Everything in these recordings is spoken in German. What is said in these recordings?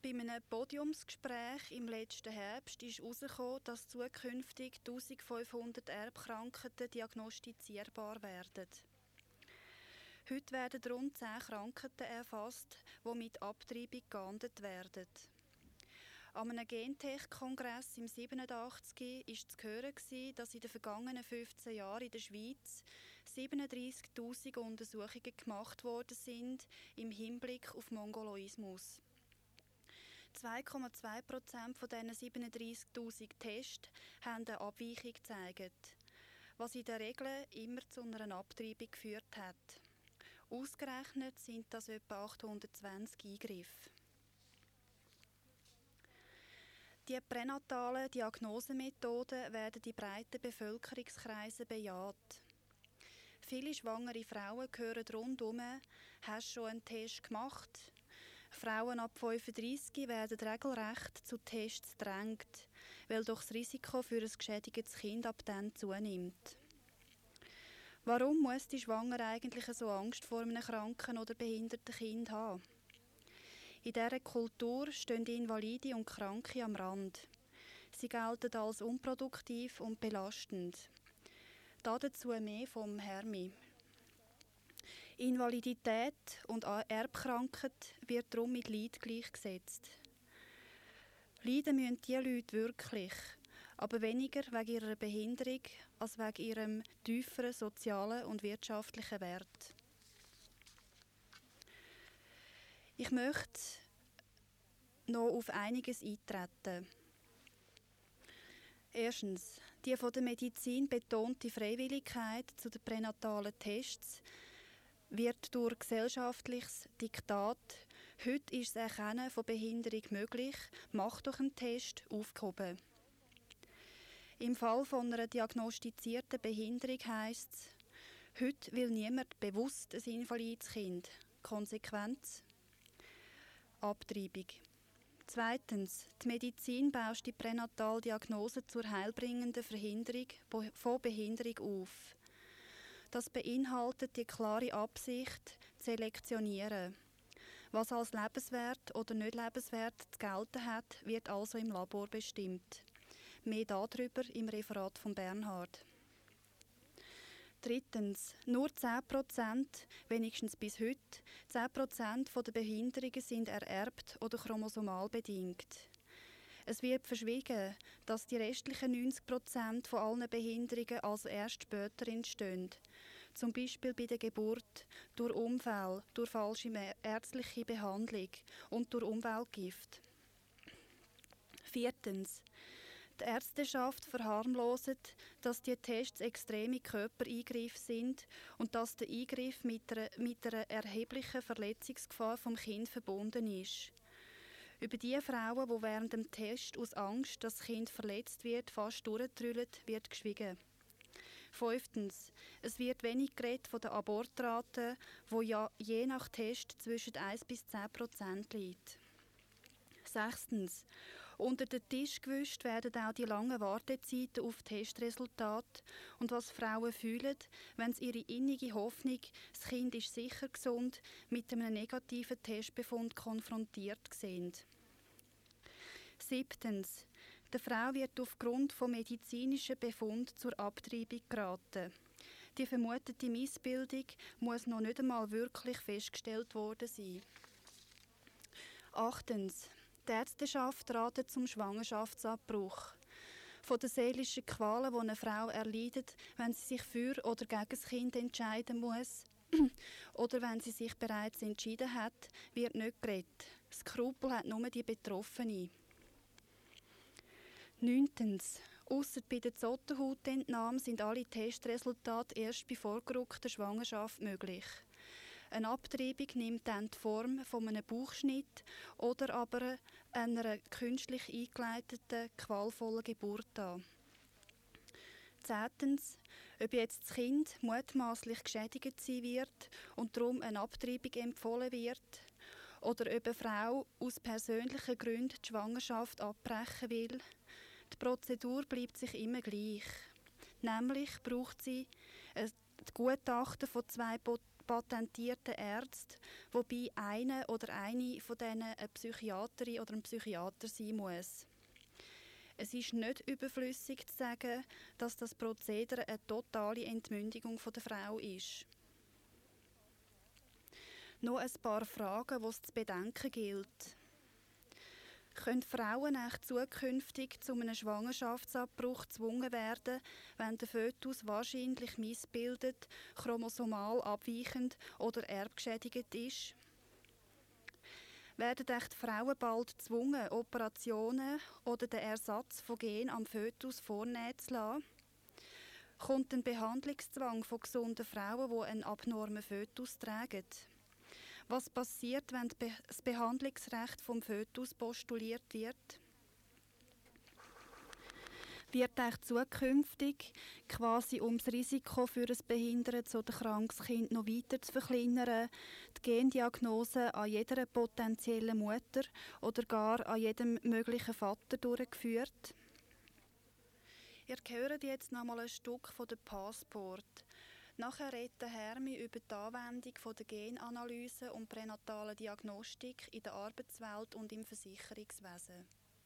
bei einem Podiumsgespräch im letzten Herbst ist herausgekommen, dass zukünftig 1500 Erbkrankheiten diagnostizierbar werden. Heute werden rund 10 Krankheiten erfasst, die mit Abtreibung geahndet werden. An einem Gentech-Kongress im 87 war zu hören, dass in den vergangenen 15 Jahren in der Schweiz 37'000 Untersuchungen gemacht worden sind im Hinblick auf Mongoloismus. 2,2% von diesen 37'000 Tests haben eine Abweichung gezeigt, was in der Regel immer zu einer Abtreibung geführt hat. Ausgerechnet sind das etwa 820 Eingriffe. Die pränatalen Diagnosemethoden werden in breiten Bevölkerungskreisen bejaht. Viele schwangere Frauen hören rundum: «Hast du schon einen Test gemacht?» Frauen ab 35 werden regelrecht zu Tests gedrängt, weil doch das Risiko für ein geschädigtes Kind ab dann zunimmt. Warum muss die Schwangere eigentlich so Angst vor einem kranken oder behinderten Kind haben? In dieser Kultur stehen Invalide und Kranke am Rand. Sie gelten als unproduktiv und belastend. Dazu mehr vom Hermi. Invalidität und Erbkrankheit wird darum mit Leid gleichgesetzt. Leiden müssen diese Leute wirklich, aber weniger wegen ihrer Behinderung als wegen ihrem tieferen sozialen und wirtschaftlichen Wert. Ich möchte noch auf einiges eintreten. Erstens, die von der Medizin betonte Freiwilligkeit zu den pränatalen Tests wird durch gesellschaftliches Diktat «Heute ist das Erkennen von Behinderung möglich, mach doch einen Test» aufgehoben. Im Fall von einer diagnostizierten Behinderung heisst es: «Heute will niemand bewusst ein invalides Kind». Konsequenz: Abtreibung. Zweitens, die Medizin bauscht die Pränataldiagnose zur heilbringenden Verhinderung von Behinderung auf. Das beinhaltet die klare Absicht, zu selektionieren. Was als lebenswert oder nicht lebenswert zu gelten hat, wird also im Labor bestimmt. Mehr darüber im Referat von Bernhard. Drittens, nur 10%, wenigstens bis heute, 10% der Behinderungen sind ererbt oder chromosomal bedingt. Es wird verschwiegen, dass die restlichen 90% von allen Behinderungen also erst später entstehen. Zum Beispiel bei der Geburt, durch Unfälle, durch falsche ärztliche Behandlung und durch Umweltgift. Viertens, die Ärzteschaft verharmloset, dass die Tests extreme Körpereingriffe sind und dass der Eingriff mit einer erheblichen Verletzungsgefahr vom Kind verbunden ist. Über die Frauen, die während dem Test aus Angst, dass das Kind verletzt wird, fast durchtrüllen, wird geschwiegen. Fünftens, es wird wenig geredet von der Abortrate, die ja je nach Test zwischen 1 bis 10% liegt. Sechstens, unter den Tisch gewischt werden auch die langen Wartezeiten auf Testresultate und was Frauen fühlen, wenn sie ihre innige Hoffnung, das Kind ist sicher gesund, mit einem negativen Testbefund konfrontiert sehen. Siebtens, der Frau wird aufgrund von medizinischen Befunden zur Abtreibung geraten. Die vermutete Missbildung muss noch nicht einmal wirklich festgestellt worden sein. Achtens, die Ärzteschaft ratet zum Schwangerschaftsabbruch. Von den seelischen Qualen, die eine Frau erleidet, wenn sie sich für oder gegen das Kind entscheiden muss, oder wenn sie sich bereits entschieden hat, wird nicht geredet. Skrupel hat nur die Betroffene. Neuntens, ausser bei der Zottenhautentnahme sind alle Testresultate erst bei vorgerückter Schwangerschaft möglich. Eine Abtreibung nimmt dann die Form von einem Bauchschnitt oder aber einer künstlich eingeleiteten, qualvollen Geburt an. Zehntens, ob jetzt das Kind mutmaßlich geschädigt sein wird und darum eine Abtreibung empfohlen wird, oder ob eine Frau aus persönlichen Gründen die Schwangerschaft abbrechen will, die Prozedur bleibt sich immer gleich. Nämlich braucht sie ein Gutachten von 2 patentierten Ärzte, wobei einer oder eine von denen eine Psychiaterin oder ein Psychiater sein muss. Es ist nicht überflüssig zu sagen, dass das Prozedere eine totale Entmündigung der Frau ist. Noch ein paar Fragen, die es zu bedenken gilt. Können Frauen echt zukünftig zu einem Schwangerschaftsabbruch gezwungen werden, wenn der Fötus wahrscheinlich missbildet, chromosomal abweichend oder erbgeschädigt ist? Werden echt Frauen bald gezwungen, Operationen oder den Ersatz von Genen am Fötus vornehmen zu lassen? Kommt ein Behandlungszwang von gesunden Frauen, die einen abnormen Fötus tragen? Was passiert, wenn das Behandlungsrecht vom Fötus postuliert wird? Wird echt zukünftig, quasi um das Risiko für ein behindertes oder krankes Kind noch weiter zu verkleinern, die Gendiagnose an jeder potenziellen Mutter oder gar an jedem möglichen Vater durchgeführt? Ihr hört jetzt noch mal ein Stück von der Passport. Nachher redet Hermi über die Anwendung der Genanalyse und pränatalen Diagnostik in der Arbeitswelt und im Versicherungswesen.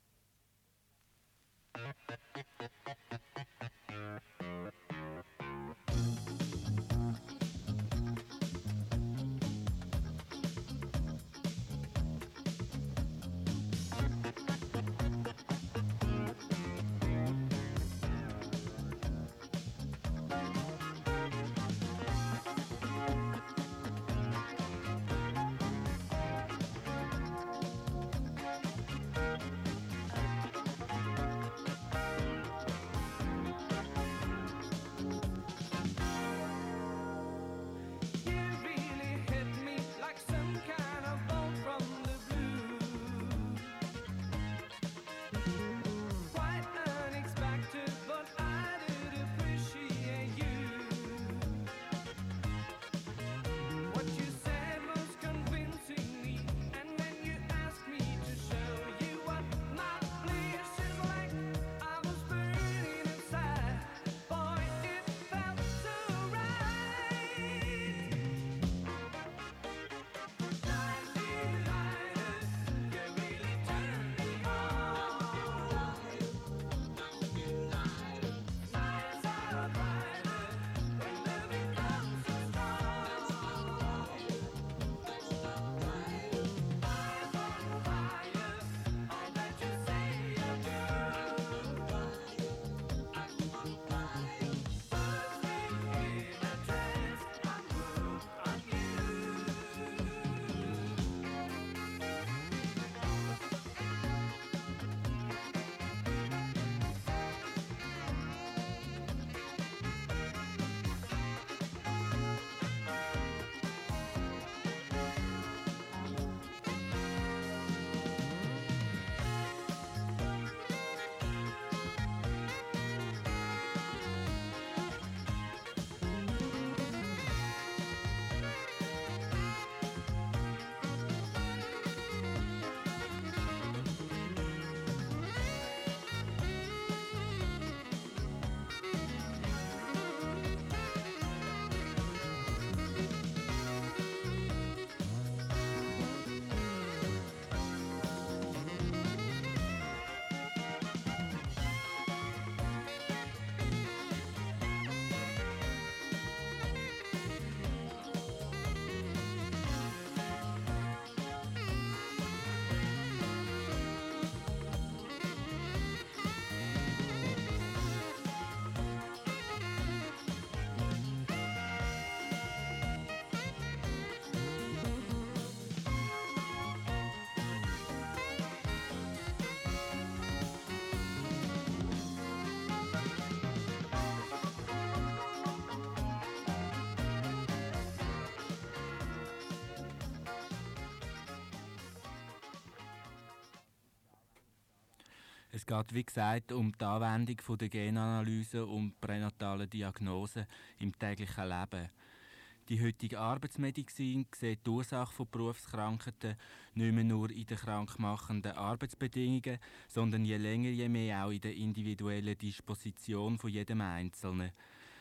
Es geht, wie gesagt, um die Anwendung der Genanalyse und pränatalen Diagnose im täglichen Leben. Die heutige Arbeitsmedizin sieht die Ursache von Berufskrankheiten nicht mehr nur in den krankmachenden Arbeitsbedingungen, sondern je länger, je mehr auch in der individuellen Disposition von jedem Einzelnen.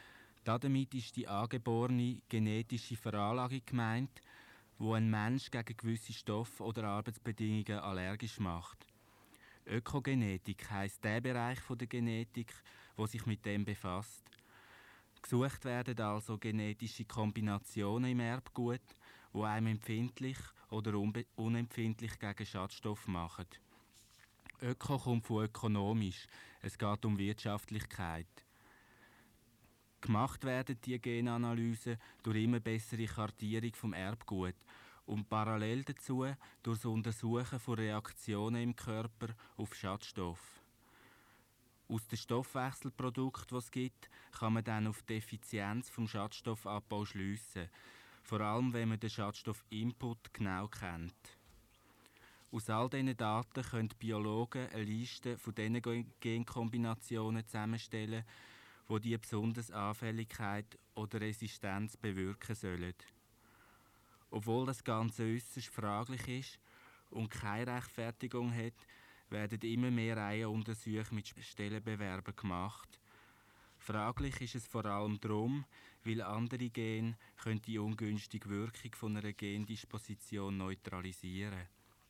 Damit ist die angeborene genetische Veranlagung gemeint, wo ein Mensch gegen gewisse Stoffe oder Arbeitsbedingungen allergisch macht. Ökogenetik heisst der Bereich der Genetik, der sich mit dem befasst. Gesucht werden also genetische Kombinationen im Erbgut, die einem empfindlich oder unempfindlich gegen Schadstoffe machen. Öko kommt von ökonomisch, es geht um Wirtschaftlichkeit. Gemacht werden die Genanalysen durch immer bessere Kartierung vom Erbgut und parallel dazu durch das Untersuchen von Reaktionen im Körper auf Schadstoffe. Aus den Stoffwechselprodukten, die es gibt, kann man dann auf die Effizienz vom Schadstoffabbau schliessen, vor allem wenn man den Schadstoffinput genau kennt. Aus all diesen Daten können die Biologen eine Liste von diesen Genkombinationen zusammenstellen, die diese besondere Anfälligkeit oder Resistenz bewirken sollen. Obwohl das Ganze äußerst fraglich ist und keine Rechtfertigung hat, werden immer mehr Reihenuntersuchungen mit Stellenbewerbern gemacht. Fraglich ist es vor allem darum, weil andere Gene die ungünstige Wirkung von einer Gendisposition neutralisieren.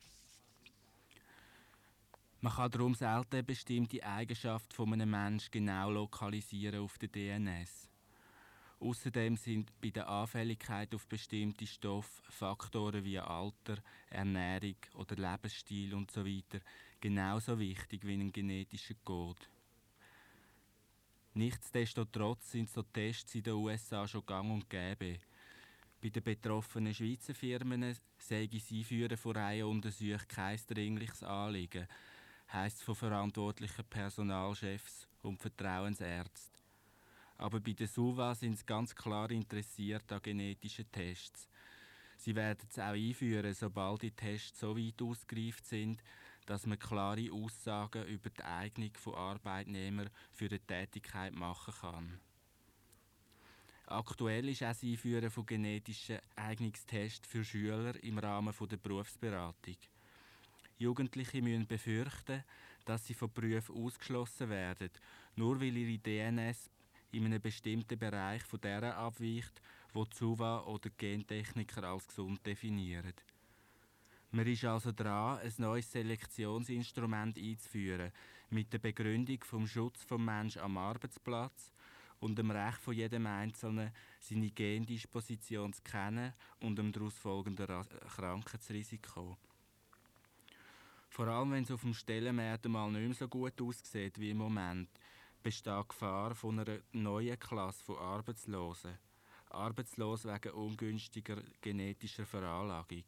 Man kann darum selten eine bestimmte Eigenschaft von einem Menschen genau lokalisieren auf der DNS. Außerdem sind bei der Anfälligkeit auf bestimmte Stoffe Faktoren wie Alter, Ernährung oder Lebensstil usw. genauso wichtig wie ein genetischer Code. Nichtsdestotrotz sind so Tests in den USA schon gang und gäbe. Bei den betroffenen Schweizer Firmen sei das Einführen von Reihenuntersuchungen kein dringliches Anliegen, heisst es von verantwortlichen Personalchefs und Vertrauensärzten. Aber bei der SUVA sind sie ganz klar interessiert an genetischen Tests. Sie werden es auch einführen, sobald die Tests so weit ausgereift sind, dass man klare Aussagen über die Eignung von Arbeitnehmern für eine Tätigkeit machen kann. Aktuell ist auch das Einführen von genetischen Eignungstests für Schüler im Rahmen der Berufsberatung. Jugendliche müssen befürchten, dass sie von Berufen ausgeschlossen werden, nur weil ihre DNS in einem bestimmten Bereich von der abweicht, wo die SUVA oder die Gentechniker als gesund definieren. Man ist also dran, ein neues Selektionsinstrument einzuführen, mit der Begründung vom Schutz des Menschen am Arbeitsplatz und dem Recht von jedem Einzelnen, seine Gendisposition zu kennen und dem daraus folgenden Krankheitsrisiko. Vor allem, wenn es auf dem Stellenmarkt mal nicht mehr so gut aussieht wie im Moment, besteht die Gefahr von einer neuen Klasse von Arbeitslosen. Arbeitslos wegen ungünstiger genetischer Veranlagung.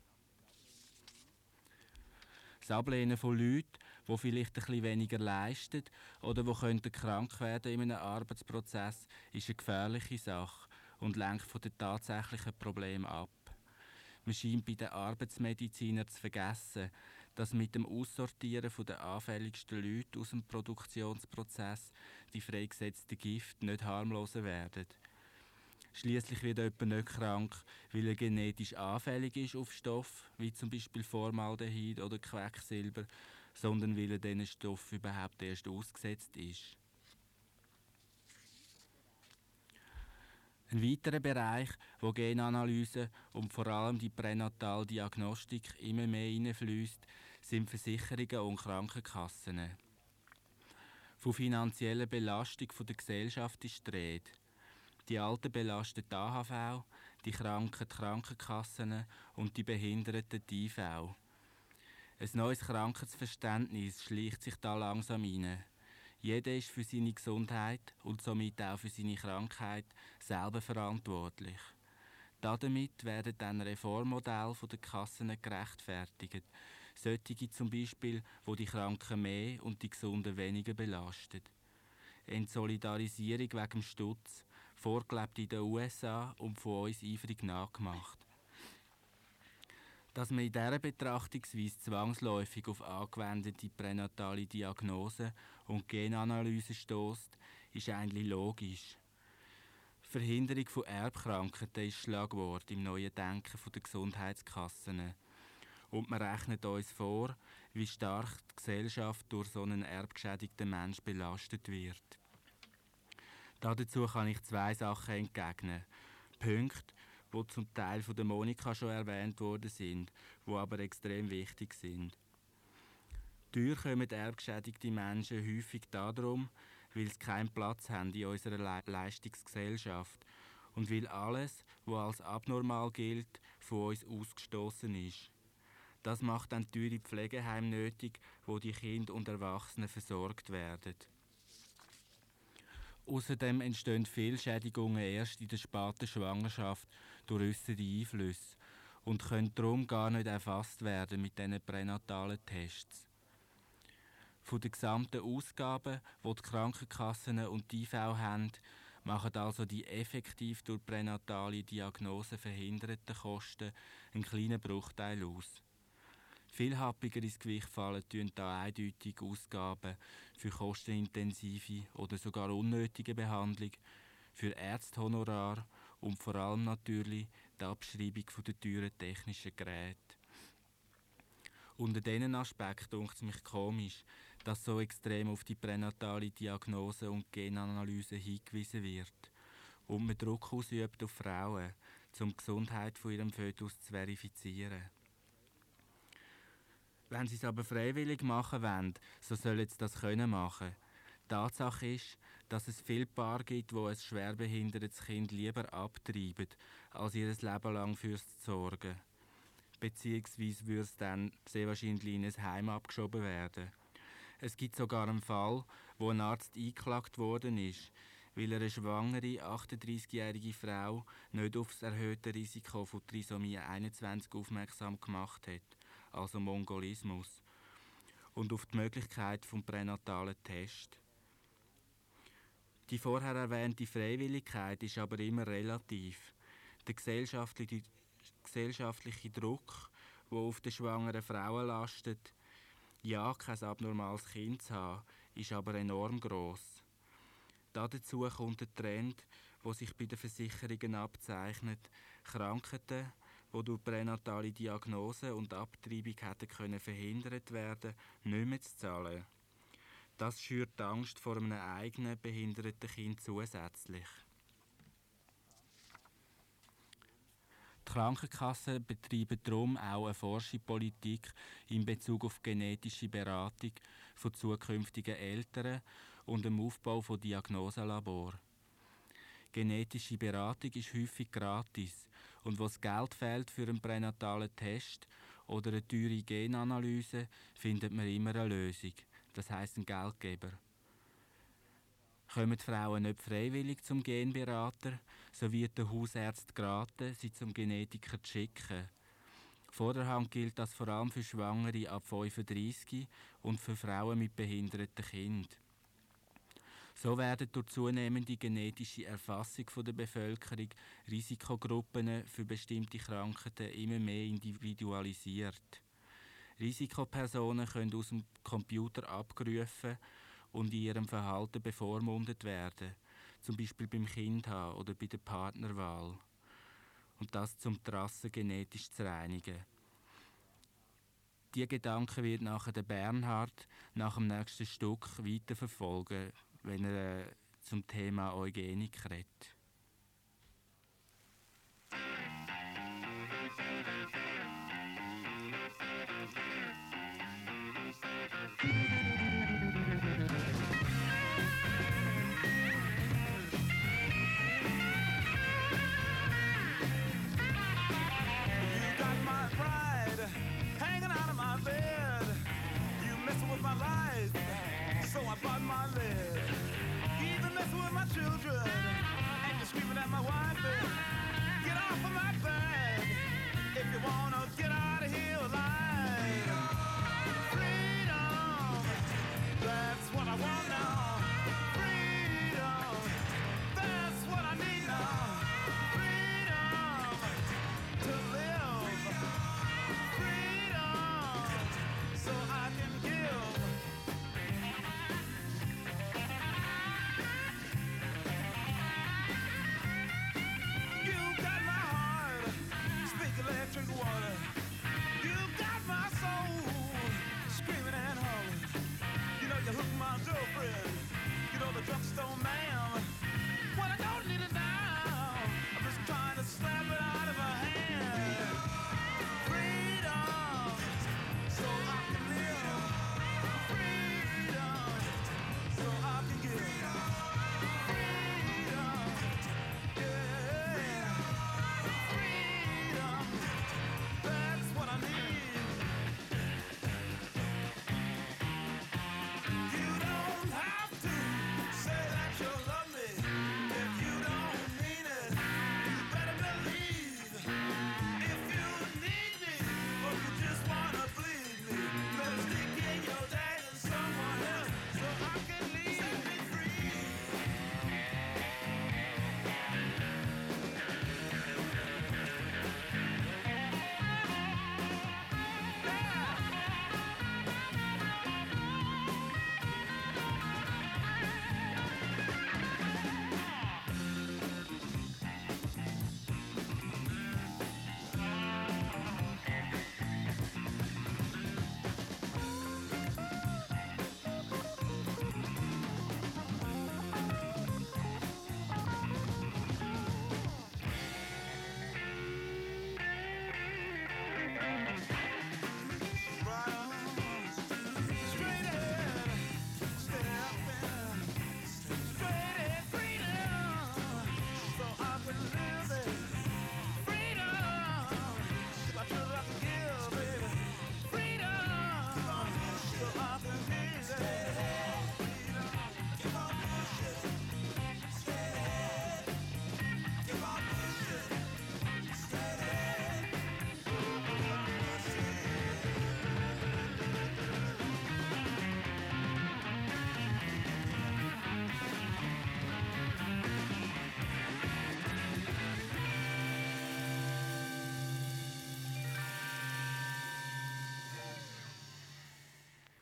Das Ablehnen von Leuten, die vielleicht ein bisschen weniger leisten oder die krank werden in einem Arbeitsprozess, ist eine gefährliche Sache und lenkt von den tatsächlichen Problemen ab. Man scheint bei den Arbeitsmedizinern zu vergessen, dass mit dem Aussortieren der anfälligsten Leute aus dem Produktionsprozess die freigesetzten Gifte nicht harmloser werden. Schliesslich wird jemand nicht krank, weil er genetisch anfällig ist auf Stoffe, wie zum Beispiel Formaldehyd oder Quecksilber, sondern weil er diesen Stoffen überhaupt erst ausgesetzt ist. Ein weiterer Bereich, wo Genanalyse und vor allem die Pränataldiagnostik immer mehr hineinfließt, sind Versicherungen und Krankenkassen. Von finanzieller Belastung der Gesellschaft ist die Rede. Die Alten belasten die AHV, die Kranken die Krankenkassen und die Behinderten die IV. Ein neues Krankheitsverständnis schleicht sich da langsam hinein. Jeder ist für seine Gesundheit und somit auch für seine Krankheit selber verantwortlich. Damit werden dann Reformmodelle der Kassen gerechtfertigt. Solche zum Beispiel, wo die Kranken mehr und die Gesunden weniger belastet. Entsolidarisierung wegen dem Stutz, vorgelebt in den USA und von uns eifrig nachgemacht. Dass man in dieser Betrachtungsweise zwangsläufig auf angewendete pränatale Diagnose und Genanalyse stößt, ist eigentlich logisch. Verhinderung von Erbkrankheiten ist Schlagwort im neuen Denken der Gesundheitskassen. Und man rechnet uns vor, wie stark die Gesellschaft durch so einen erbgeschädigten Menschen belastet wird. Dazu kann ich 2 Sachen entgegnen. Punkte, die zum Teil von der Monika schon erwähnt worden sind, die aber extrem wichtig sind. Teuer kommen erbgeschädigte Menschen häufig darum, weil sie keinen Platz haben in unserer Leistungsgesellschaft und weil alles, was als abnormal gilt, von uns ausgestoßen ist. Das macht dann teure Pflegeheime nötig, wo die Kinder und Erwachsenen versorgt werden. Außerdem entstehen Fehlschädigungen erst in der späten Schwangerschaft durch äußere Einflüsse und können darum gar nicht erfasst werden mit diesen pränatalen Tests. Von den gesamten Ausgaben, die die Krankenkassen und die IV haben, machen also die effektiv durch pränatale Diagnose verhinderten Kosten einen kleinen Bruchteil aus. Viel happiger ins Gewicht fallen tun da eindeutig Ausgaben für kostenintensive oder sogar unnötige Behandlung, für Ärztehonorar und vor allem natürlich die Abschreibung der teuren technischen Geräte. Unter diesen Aspekt dunkt es mich komisch, dass so extrem auf die pränatale Diagnose und Genanalyse hingewiesen wird und man Druck ausübt auf Frauen, um die Gesundheit von ihrem Fötus zu verifizieren. Wenn sie es aber freiwillig machen wollen, so sollen sie das können machen. Tatsache ist, dass es viele Paare gibt, die ein schwerbehindertes Kind lieber abtreiben, als ihr Leben lang fürs zu sorgen. Beziehungsweise würde es dann sehr wahrscheinlich in ein Heim abgeschoben werden. Es gibt sogar einen Fall, wo ein Arzt eingeklagt worden ist, weil er eine schwangere, 38-jährige Frau nicht auf das erhöhte Risiko von Trisomie 21 aufmerksam gemacht hat, also Mongolismus, und auf die Möglichkeit des pränatalen Tests. Die vorher erwähnte Freiwilligkeit ist aber immer relativ. Der gesellschaftliche Druck, der auf den schwangeren Frauen lastet, ja, kein abnormales Kind zu haben, ist aber enorm gross. Dazu kommt der Trend, der sich bei den Versicherungen abzeichnet, Krankheiten, die durch pränatale Diagnose und Abtreibung hätten können verhindert werden, nicht mehr zu zahlen. Das schürt die Angst vor einem eigenen behinderten Kind zusätzlich. Die Krankenkassen betreiben darum auch eine Forschungspolitik in Bezug auf genetische Beratung von zukünftigen Eltern und dem Aufbau von Diagnoselaboren. Genetische Beratung ist häufig gratis und wo das Geld fehlt für einen pränatalen Test oder eine teure Genanalyse, findet man immer eine Lösung, das heisst einen Geldgeber. Kommen die Frauen nicht freiwillig zum Genberater, so wird der Hausarzt geraten, sie zum Genetiker zu schicken. Vorderhand gilt das vor allem für Schwangere ab 35 und für Frauen mit behinderten Kindern. So werden durch zunehmende genetische Erfassung der Bevölkerung Risikogruppen für bestimmte Krankheiten immer mehr individualisiert. Risikopersonen können aus dem Computer abgerufen und in ihrem Verhalten bevormundet werden, zum Beispiel beim Kindhaben oder bei der Partnerwahl. Und das zum die Rasse genetisch zu reinigen. Diese Gedanken wird nachher der Bernhard nach dem nächsten Stück weiterverfolgen, wenn er zum Thema Eugenik redet.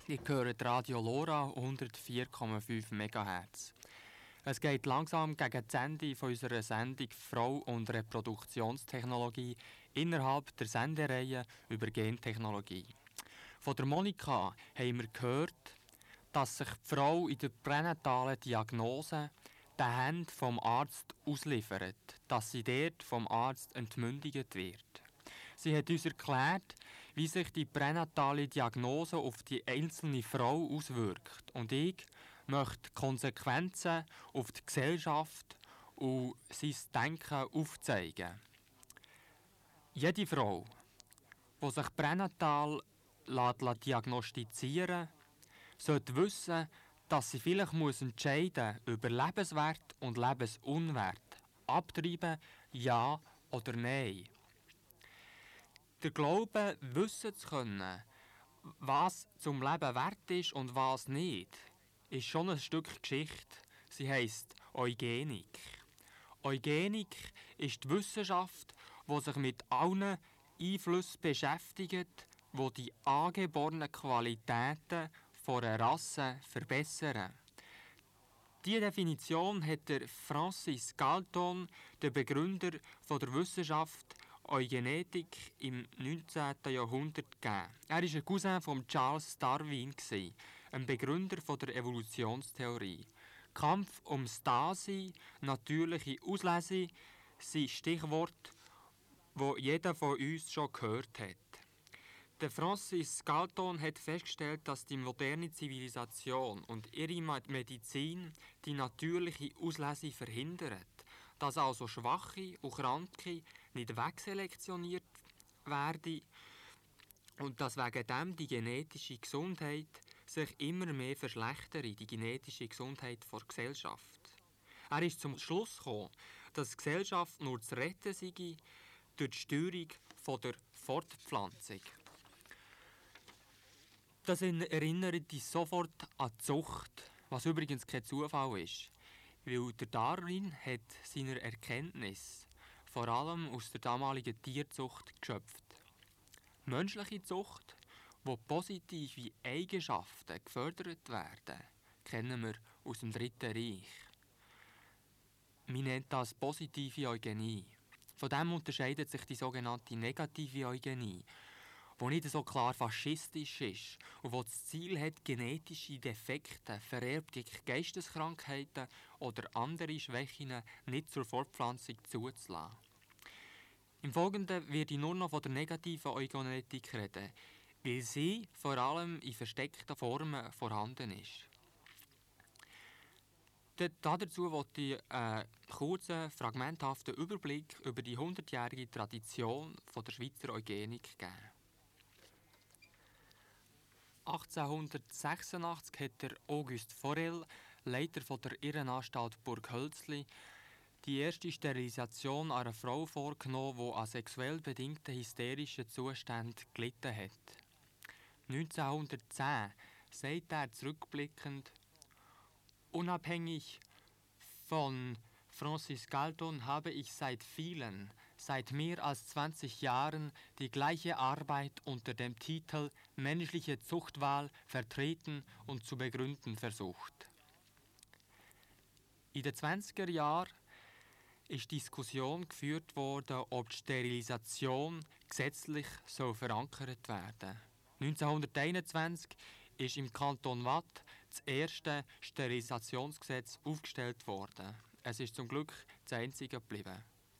Ihr hört Radio Lora 104,5 MHz. Es geht langsam gegen das Ende von unserer Sendung Frau und Reproduktionstechnologie innerhalb der Sendereihe über Gentechnologie. Von der Monika haben wir gehört, dass sich die Frau in der pränatalen Diagnose den Händen vom Arzt ausliefert, dass sie dort vom Arzt entmündigt wird. Sie hat uns erklärt, wie sich die pränatale Diagnose auf die einzelne Frau auswirkt. Und ich möchte Konsequenzen auf die Gesellschaft und sein Denken aufzeigen. Jede Frau, die sich pränatal diagnostizieren lässt, sollte wissen, dass sie vielleicht entscheiden muss über Lebenswert und Lebensunwert. Abtreiben, ja oder nein. Der Glaube, wissen zu können, was zum Leben wert ist und was nicht, ist schon ein Stück Geschichte. Sie heisst Eugenik. Eugenik ist die Wissenschaft, die sich mit allen Einflüssen beschäftigt, die die angeborenen Qualitäten von einer Rasse verbessern. Diese Definition hat der Francis Galton, der Begründer der Wissenschaft Eugenetik, im 19. Jahrhundert gegeben. Er war ein Cousin von Charles Darwin, ein Begründer der Evolutionstheorie. Kampf ums Dasein, natürliche Auslese sind Stichworte, die jeder von uns schon gehört hat. Der Francis Galton hat festgestellt, dass die moderne Zivilisation und ihre Medizin die natürliche Auslese verhindert, dass also Schwache und Kranke nicht wegselektioniert werden und dass wegen dem die genetische Gesundheit sich immer mehr verschlechtert, die genetische Gesundheit der Gesellschaft. Er ist zum Schluss gekommen, dass die Gesellschaft nur zu retten sei durch die Steuerung der Fortpflanzung. Das erinnert uns sofort an die Zucht, was übrigens kein Zufall ist, weil der Darwin hat seine Erkenntnis vor allem aus der damaligen Tierzucht geschöpft. Menschliche Zucht, wo positive Eigenschaften gefördert werden, kennen wir aus dem Dritten Reich. Man nennt das positive Eugenie. Von dem unterscheidet sich die sogenannte negative Eugenie, die nicht so klar faschistisch ist und die das Ziel hat, genetische Defekte, vererbte Geisteskrankheiten oder andere Schwächen nicht zur Fortpflanzung zuzulassen. Im Folgenden werde ich nur noch von der negativen Eugenetik reden, weil sie vor allem in versteckten Formen vorhanden ist. Dazu wollte ich einen kurzen, fragmenthaften Überblick über die 100-jährige Tradition der Schweizer Eugenik geben. 1886 hat der Auguste Forel, Leiter der Irrenanstalt Burghölzli, die erste Sterilisation einer Frau vorgenommen, die an sexuell bedingten hysterischen Zuständen gelitten hat. 1910 sagt er zurückblickend: Unabhängig von Francis Galton habe ich seit mehr als 20 Jahren die gleiche Arbeit unter dem Titel Menschliche Zuchtwahl vertreten und zu begründen versucht. In den 20er Jahren ist Diskussion geführt worden, ob die Sterilisation gesetzlich verankert werden soll. 1921 ist im Kanton Waadt das erste Sterilisationsgesetz aufgestellt worden. Es ist zum Glück das einzige geblieben.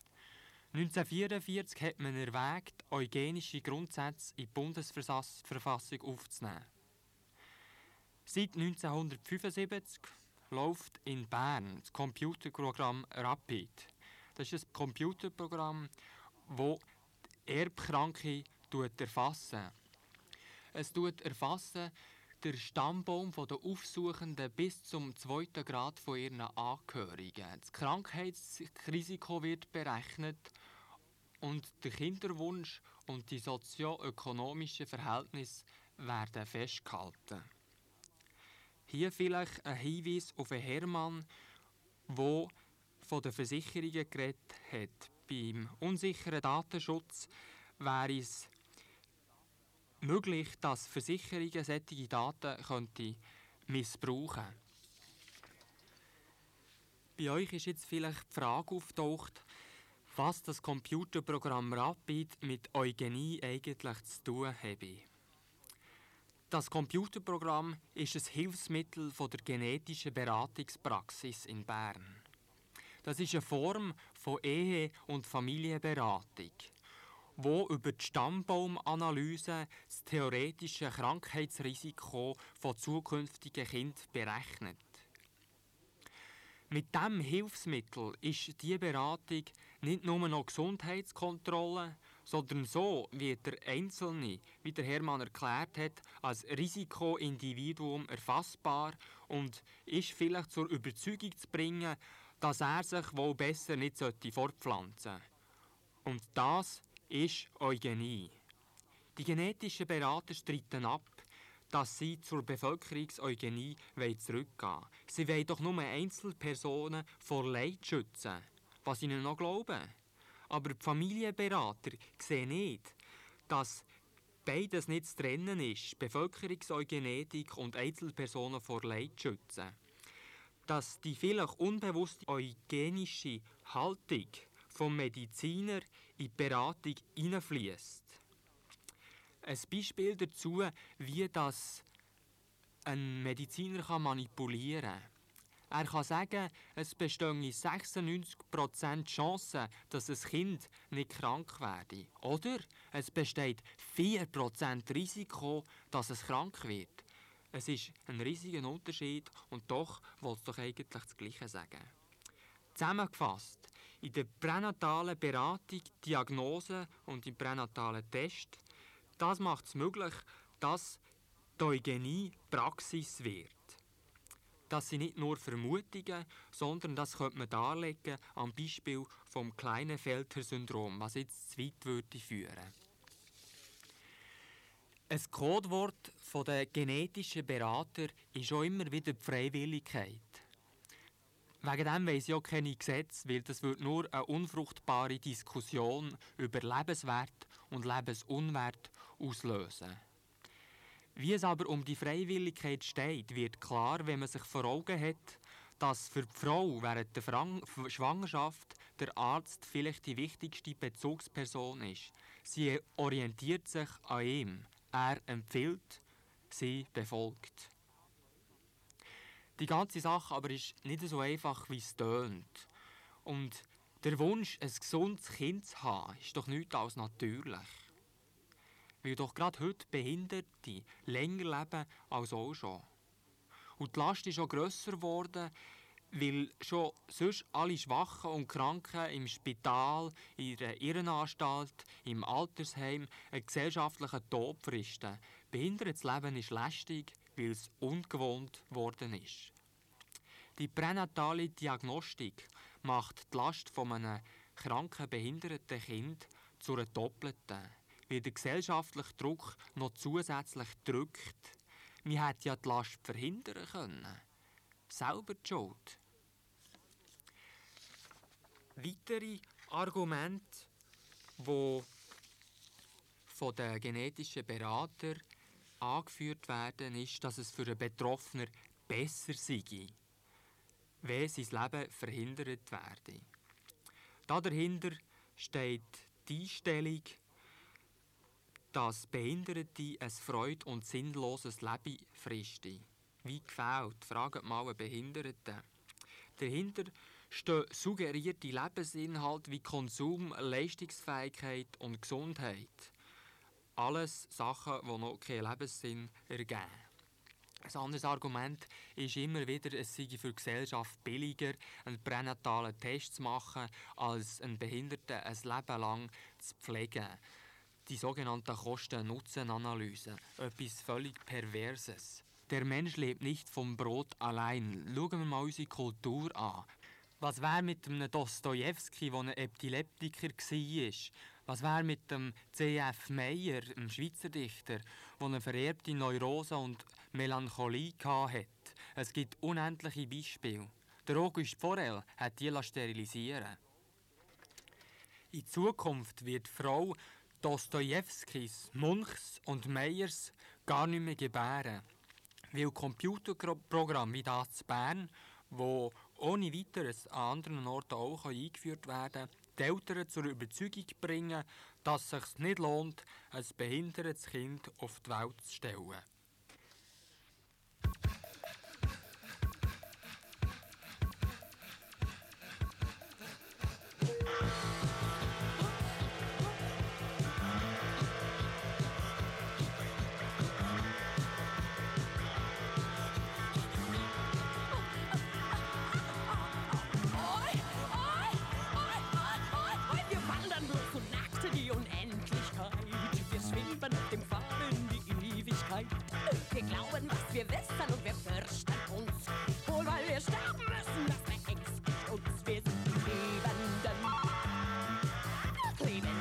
1944 hat man erwägt, eugenische Grundsätze in die Bundesverfassung aufzunehmen. Seit 1975 läuft in Bern das Computerprogramm RAPID. Das ist ein Computerprogramm, das Erbkranke erfassen. Es erfassen den Stammbaum der Aufsuchenden bis zum 2. Grad von ihren Angehörigen. Das Krankheitsrisiko wird berechnet und der Kinderwunsch und die sozioökonomischen Verhältnisse werden festgehalten. Hier vielleicht ein Hinweis auf einen Hermann, der von den Versicherungen geredet hat. Beim unsicheren Datenschutz wäre es möglich, dass Versicherungen solche Daten missbrauchen könnten. Bei euch ist jetzt vielleicht die Frage auftaucht, was das Computerprogramm Rapid mit Eugenie eigentlich zu tun habe. Das Computerprogramm ist ein Hilfsmittel von der genetischen Beratungspraxis in Bern. Das ist eine Form von Ehe- und Familienberatung, wo über die Stammbaumanalyse das theoretische Krankheitsrisiko von zukünftigen Kindern berechnet. Mit diesem Hilfsmittel ist diese Beratung nicht nur noch Gesundheitskontrolle, sondern so wird der Einzelne, wie der Hermann erklärt hat, als Risikoindividuum erfassbar und ist vielleicht zur Überzeugung zu bringen, dass er sich wohl besser nicht fortpflanzen sollte. Und das ist Eugenie. Die genetischen Berater streiten ab, dass sie zur Bevölkerungseugenie zurückgehen wollen. Sie wollen doch nur Einzelpersonen vor Leid schützen, was ihnen noch glauben. Aber die Familienberater sehen nicht, dass beides nicht zu trennen ist, Bevölkerungseugenetik und Einzelpersonen vor Leid schützen. Dass die vielleicht unbewusste eugenische Haltung vom Mediziner in die Beratung hineinfließt. Ein Beispiel dazu, wie das ein Mediziner manipulieren kann. Er kann sagen, es bestehen 96% Chance, dass ein Kind nicht krank werde. Oder es besteht 4% Risiko, dass es krank wird. Es ist ein riesiger Unterschied und doch will es doch eigentlich das Gleiche sagen. Zusammengefasst, in der pränatalen Beratung, Diagnose und im pränatalen Test, das macht es möglich, dass die Eugenie Praxis wird. Das sind nicht nur Vermutungen, sondern das könnte man darlegen am Beispiel vom Klinefelter-Syndrom, was jetzt zu weit würde führen. Ein Codewort der genetischen Berater ist auch immer wieder die Freiwilligkeit. Wegen dem weiss ich auch keine Gesetze, weil das würde nur eine unfruchtbare Diskussion über Lebenswert und Lebensunwert auslösen. Wie es aber um die Freiwilligkeit steht, wird klar, wenn man sich vor Augen hat, dass für die Frau während der Schwangerschaft der Arzt vielleicht die wichtigste Bezugsperson ist. Sie orientiert sich an ihm. Er empfiehlt, sie befolgt. Die ganze Sache aber ist nicht so einfach, wie es tönt. Und der Wunsch, ein gesundes Kind zu haben, ist doch nichts als natürlich. Weil doch gerade heute Behinderte länger leben als auch schon. Und die Last ist auch grösser geworden, weil schon sonst alle Schwachen und Kranken im Spital, in der Irrenanstalt, im Altersheim einen gesellschaftlichen Tod fristen. Behindertes Leben ist lästig, weil es ungewohnt worden ist. Die pränatale Diagnostik macht die Last von einem kranken, behinderten Kind zu einer doppelten, weil der gesellschaftliche Druck noch zusätzlich drückt. Man hätte ja die Last verhindern können. Selber die Schuld. Weitere Argumente, die von den genetischen Beratern angeführt werden, ist, dass es für den Betroffenen besser sei, wenn sein Leben verhindert werde. Dahinter steht die Einstellung, dass Behinderte ein freud- und sinnloses Leben fristen. Wie gefällt? Fragt mal einen Behinderten. Dahinter stehen suggerierte Lebensinhalte wie Konsum, Leistungsfähigkeit und Gesundheit. Alles Sachen, die noch keinen Lebenssinn ergeben. Ein anderes Argument ist immer wieder, es sei für die Gesellschaft billiger, einen pränatalen Test zu machen, als einen Behinderten ein Leben lang zu pflegen. Die sogenannte Kosten-Nutzen-Analyse. Etwas völlig Perverses. Der Mensch lebt nicht vom Brot allein. Schauen wir mal unsere Kultur an. Was wäre mit einem Dostojewski, der ein Epileptiker war? Was wäre mit dem C.F. Meyer, einem Schweizer Dichter, der eine vererbte Neurose und Melancholie hatte? Es gibt unendliche Beispiele. Der Auguste Forel hat die sterilisieren lassen. In Zukunft wird die Frau Dostojewskis, Munchs und Meyers gar nicht mehr gebären. Weil Computerprogramme wie das in Bern, wo ohne weiteres an anderen Orten auch eingeführt werden können, die Eltern zur Überzeugung bringen, dass es sich nicht lohnt, ein behindertes Kind auf die Welt zu stellen. Wir glauben, was wir wissen und wir fürchten uns. Wohl, weil wir sterben müssen, das verängstigt uns. Wir sind die Lebenden. Lebensliebenden.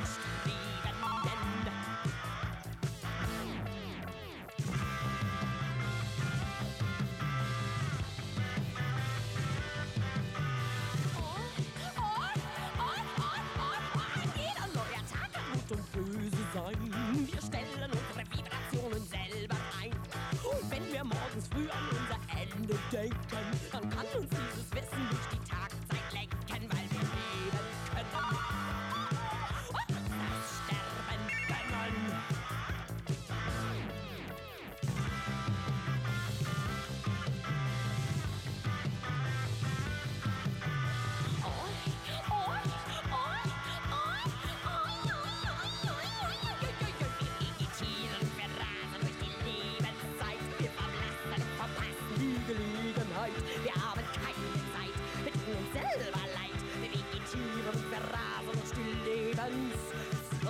Jeder neue Tag kann gut und böse sein. Wir stellen unsere Vibrationen selber ein. Und wenn wir morgens früh an unser Ende denken, dann kann uns dieses Wissen durch die Tagzeit lenken, weil wir leben können und uns das Sterben gönnen. Wir haben keine Zeit, wir tun uns selber leid. Wir vegetieren und verrasen uns die Lebenszeit.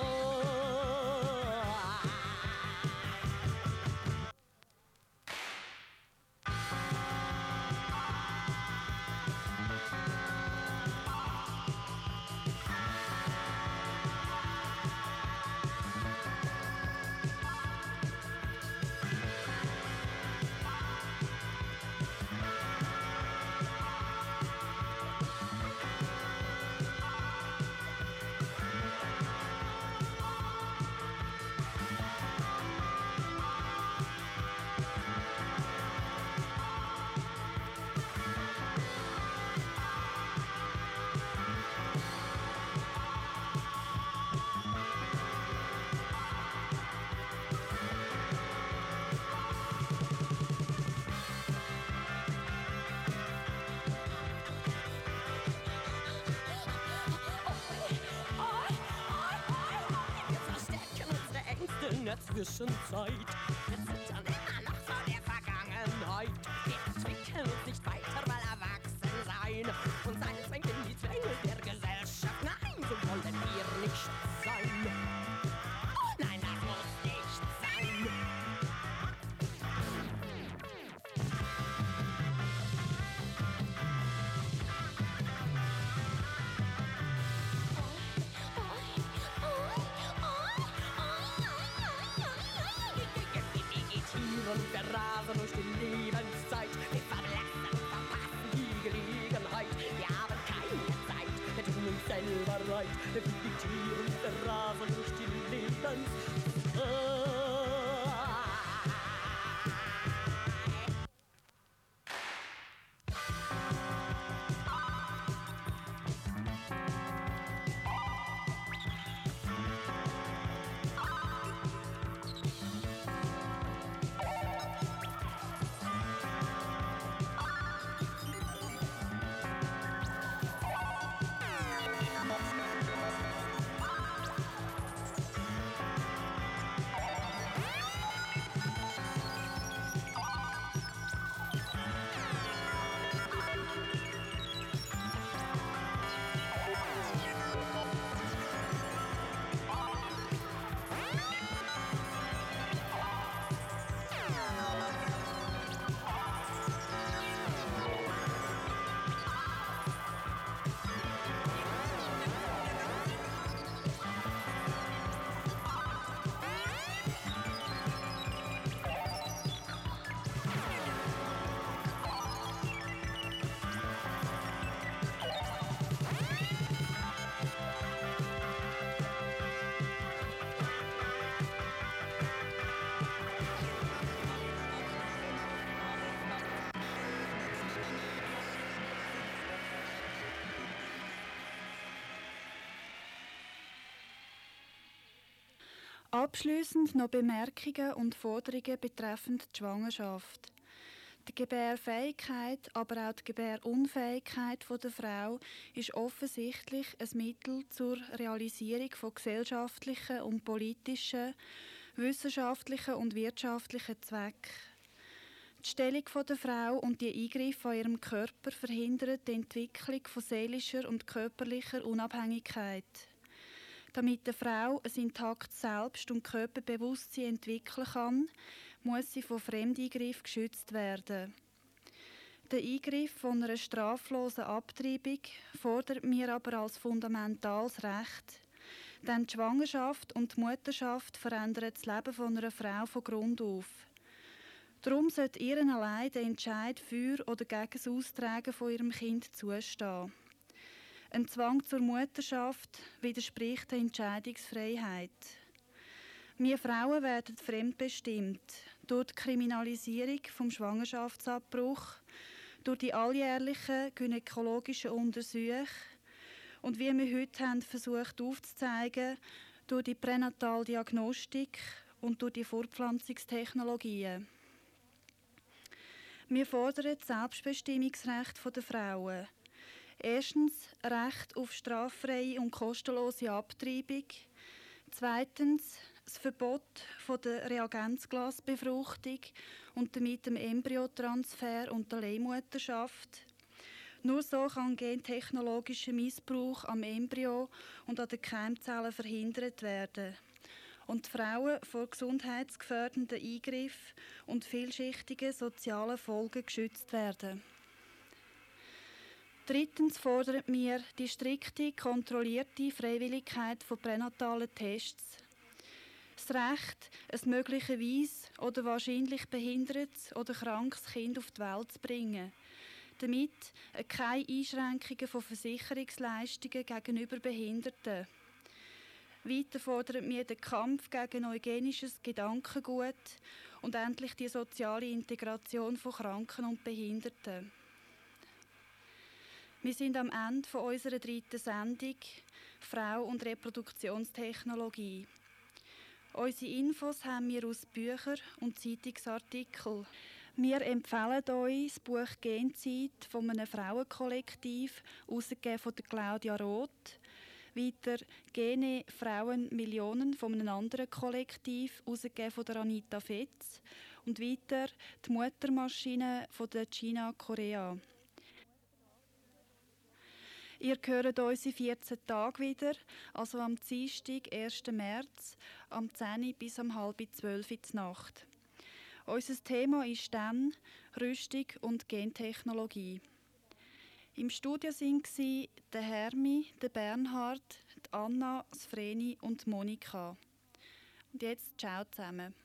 In der Zwischenzeit. Wir zittern immer noch vor der Vergangenheit. Wir entwickeln uns nicht weiter, weil erwachsen sein. Und sein zwängt in die Zwänge der Gesellschaft. Nein, so wollen wir nicht sein. Nein, das muss nicht sein. Und wir rasen durch die Lebenszeit. Wir verblassen und verpassen die Gelegenheit. Wir haben keine Zeit, wir tun uns selber leid. Wir vegetieren und wir rasen durch die Lebenszeit. Abschliessend noch Bemerkungen und Forderungen betreffend die Schwangerschaft. Die Gebärfähigkeit, aber auch die Gebärunfähigkeit der Frau ist offensichtlich ein Mittel zur Realisierung von gesellschaftlichen und politischen, wissenschaftlichen und wirtschaftlichen Zwecken. Die Stellung der Frau und die Eingriffe an ihrem Körper verhindern die Entwicklung von seelischer und körperlicher Unabhängigkeit. Damit eine Frau ein intaktes Selbst- und Körperbewusstsein entwickeln kann, muss sie von Fremdeingriff geschützt werden. Der Eingriff von einer straflosen Abtreibung fordert mir aber als fundamentales Recht. Denn die Schwangerschaft und die Mutterschaft verändern das Leben von einer Frau von Grund auf. Darum sollte ihr allein der Entscheid für oder gegen das Austragen von ihrem Kind zustehen. Ein Zwang zur Mutterschaft widerspricht der Entscheidungsfreiheit. Wir Frauen werden fremdbestimmt durch die Kriminalisierung vom Schwangerschaftsabbruch, durch die alljährlichen gynäkologischen Untersuchungen und wie wir heute haben versucht aufzuzeigen, durch die Pränataldiagnostik und durch die Fortpflanzungstechnologien. Wir fordern das Selbstbestimmungsrecht der Frauen. Erstens Recht auf straffreie und kostenlose Abtreibung. Zweitens das Verbot von der Reagenzglasbefruchtung und damit dem Embryotransfer und der Leihmutterschaft. Nur so kann gentechnologischer Missbrauch am Embryo und an den Keimzellen verhindert werden und die Frauen vor gesundheitsgefährdenden Eingriffen und vielschichtigen sozialen Folgen geschützt werden. Drittens fordert mir die strikte, kontrollierte Freiwilligkeit von pränatalen Tests. Das Recht, ein möglicherweise oder wahrscheinlich behindertes oder krankes Kind auf die Welt zu bringen, damit keine Einschränkungen von Versicherungsleistungen gegenüber Behinderten. Weiter fordert mir den Kampf gegen eugenisches Gedankengut und endlich die soziale Integration von Kranken und Behinderten. Wir sind am Ende von unserer 3. Sendung Frau und Reproduktionstechnologie. Unsere Infos haben wir aus Büchern und Zeitungsartikeln. Wir empfehlen euch das Buch «Genzeit» von einem Frauenkollektiv, herausgegeben von der Claudia Roth. Weiter «Gene Frauen Millionen» von einem anderen Kollektiv, herausgegeben von der Anita Fetz. Und weiter «Die Muttermaschine» von der Gina Korea. Ihr hört uns in 14 Tagen wieder, also am Dienstag, 1. März, am 10 bis um 11:30 Uhr Nacht. Unser Thema ist dann Rüstung und Gentechnologie. Im Studio waren der Hermi, der Bernhard, die Anna, das Vreni und die Monika. Und jetzt ciao zusammen.